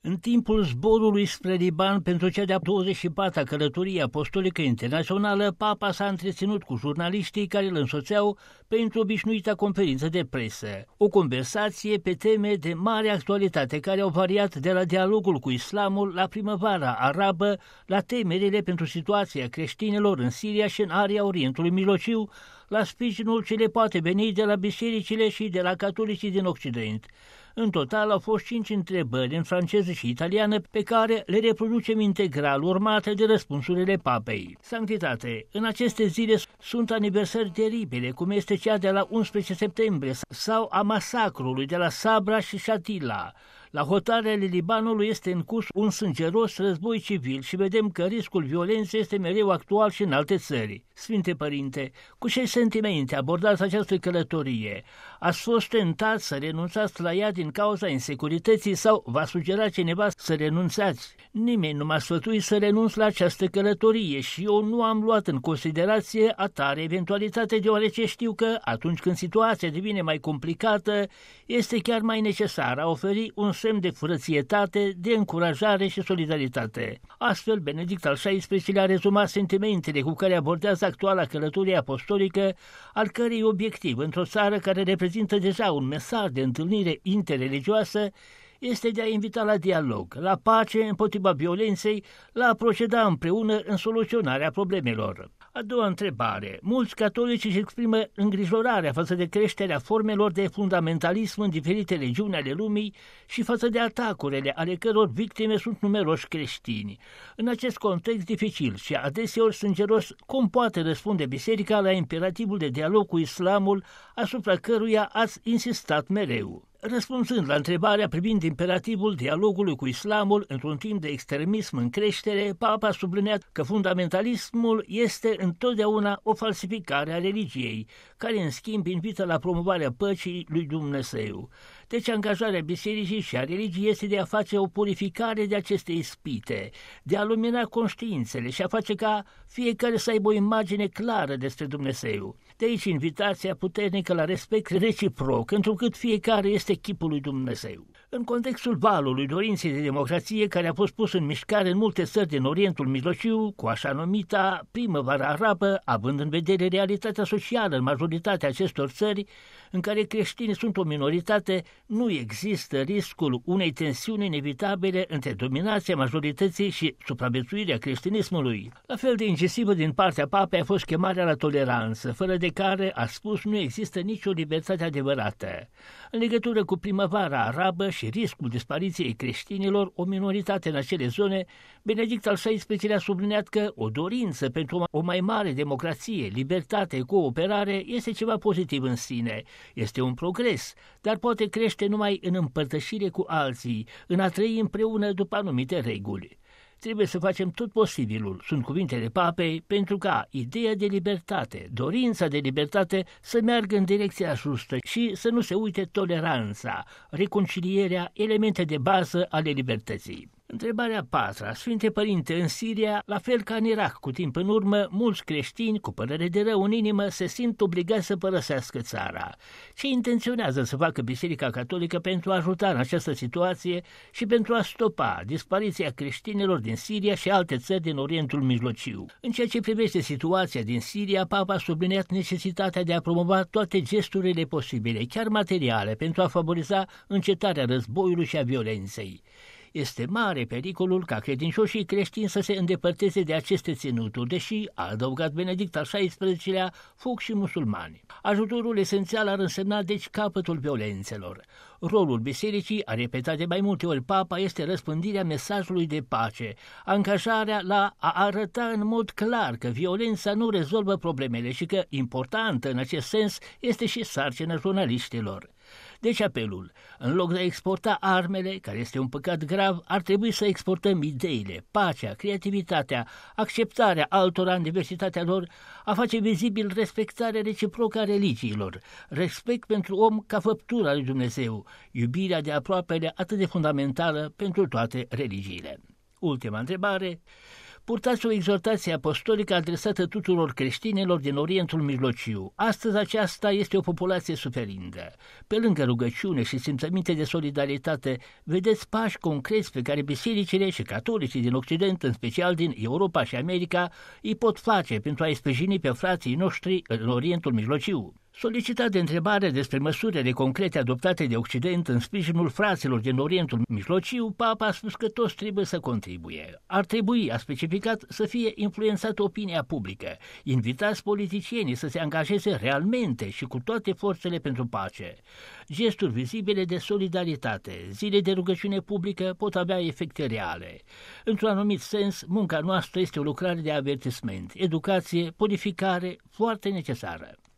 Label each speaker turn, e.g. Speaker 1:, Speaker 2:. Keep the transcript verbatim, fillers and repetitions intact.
Speaker 1: În timpul zborului spre Liban pentru cea de-a douăzeci și patra călătorie apostolică internațională, Papa s-a întreținut cu jurnaliștii care îl însoțeau pentru obișnuita conferință de presă. O conversație pe teme de mare actualitate care au variat de la dialogul cu islamul la primăvara arabă, la temerile pentru situația creștinilor în Siria și în area Orientului Mijlociu, la sprijinul ce le poate veni de la bisericile și de la catolicii din Occident. În total au fost cinci întrebări în franceză și italiană pe care le reproducem integral, urmate de răspunsurile papei. Sanctitate, în aceste zile sunt aniversări teribile, cum este cea de la unsprezece septembrie sau a masacrului de la Sabra și Shatila. La hotarele Libanului este în curs un sângeros război civil și vedem că riscul violenței este mereu actual și în alte țări. Sfinte Părinte, cu ce sentimente abordați această călătorie? Ați fost tentat să renunțați la ea din cauza insecurității sau v-a sugerat cineva să renunțați? Nimeni nu m-a sfătuit să renunț la această călătorie și eu nu am luat în considerație atare eventualitate, deoarece știu că atunci când situația devine mai complicată, este chiar mai necesar a oferi un semn de frățietate, de încurajare și solidaritate. Astfel, Benedict al șaisprezecelea-lea a rezumat sentimentele cu care abordează actuala călătorie apostolică, al cărei obiectiv, într-o țară care reprezintă deja un mesaj de întâlnire interreligioasă, este de a invita la dialog, la pace împotriva violenței, la a proceda împreună în soluționarea problemelor. A doua întrebare. Mulți catolici își exprimă îngrijorarea față de creșterea formelor de fundamentalism în diferite regiuni ale lumii și față de atacurile ale căror victime sunt numeroși creștini. În acest context dificil și adeseori sângeros, cum poate răspunde Biserica la imperativul de dialog cu islamul asupra căruia ați insistat mereu? Răspunzând la întrebarea privind imperativul dialogului cu islamul într-un timp de extremism în creștere, Papa a subliniat că fundamentalismul este întotdeauna o falsificare a religiei, care în schimb invită la promovarea păcii lui Dumnezeu. Deci angajarea bisericii și a religiei este de a face o purificare de aceste ispite, de a lumina conștiințele și a face ca fiecare să aibă o imagine clară despre Dumnezeu. De aici invitația puternică la respect reciproc, întrucât fiecare este chipul lui Dumnezeu. În contextul valului dorinței de democrație care a fost pus în mișcare în multe țări din Orientul Mijlociu, cu așa numita primăvară arabă, având în vedere realitatea socială în majoritatea acestor țări, în care creștinii sunt o minoritate, nu există riscul unei tensiuni inevitabile între dominația majorității și supraviețuirea creștinismului. La fel de incisivă din partea papei a fost chemarea la toleranță, fără de care, a spus, nu există nicio libertate adevărată. În legătură cu primăvara arabă și riscul dispariției creștinilor, o minoritate în acele zone, Benedict al șaisprezecelea-lea a subliniat că o dorință pentru o mai mare democrație, libertate, cooperare este ceva pozitiv în sine. Este un progres, dar poate crește numai în împărtășire cu alții, în a trăi împreună după anumite reguli. Trebuie să facem tot posibilul, sunt cuvintele papei, pentru ca ideea de libertate, dorința de libertate să meargă în direcția justă și să nu se uite toleranța, reconcilierea, elemente de bază ale libertății. Întrebarea patra. Sfinte Părinte, în Siria, la fel ca în Irak, cu timp în urmă, mulți creștini, cu părere de rău în inimă, se simt obligați să părăsească țara. Ce intenționează să facă Biserica Catolică pentru a ajuta în această situație și pentru a stopa dispariția creștinilor din Siria și alte țări din Orientul Mijlociu? În ceea ce privește situația din Siria, Papa a subliniat necesitatea de a promova toate gesturile posibile, chiar materiale, pentru a favoriza încetarea războiului și a violenței. Este mare pericolul ca credincioșii creștini să se îndepărteze de aceste ținuturi, deși, a adăugat Benedict al șaisprezecelea-lea, fug și musulmani. Ajutorul esențial ar însemna deci capătul violențelor. Rolul bisericii, a repetat de mai multe ori Papa, este răspândirea mesajului de pace, angajarea la a arăta în mod clar că violența nu rezolvă problemele și că, importantă în acest sens, este și sarcina jurnaliștilor. Deci apelul, în loc de a exporta armele, care este un păcat grav, ar trebui să exportăm ideile, pacea, creativitatea, acceptarea altora în diversitatea lor, a face vizibil respectarea reciprocă a religiilor, respect pentru om ca făptura lui Dumnezeu, iubirea de aproapele atât de fundamentală pentru toate religiile. Ultima întrebare. purtați o exhortație apostolică adresată tuturor creștinilor din Orientul Mijlociu. Astăzi aceasta este o populație suferindă. Pe lângă rugăciune și simțăminte de solidaritate, vedeți pași concreți pe care bisericile și catolicii din Occident, în special din Europa și America, îi pot face pentru a-i sprijini pe frații noștri în Orientul Mijlociu. Solicitat de întrebare despre măsurile concrete adoptate de Occident în sprijinul fraților din Orientul Mijlociu, Papa a spus că toți trebuie să contribuie. Ar trebui, a specificat, să fie influențată opinia publică, invitați politicienii să se angajeze realmente și cu toate forțele pentru pace. Gesturi vizibile de solidaritate, zile de rugăciune publică pot avea efecte reale. Într-un anumit sens, munca noastră este o lucrare de avertisment, educație, purificare foarte necesară.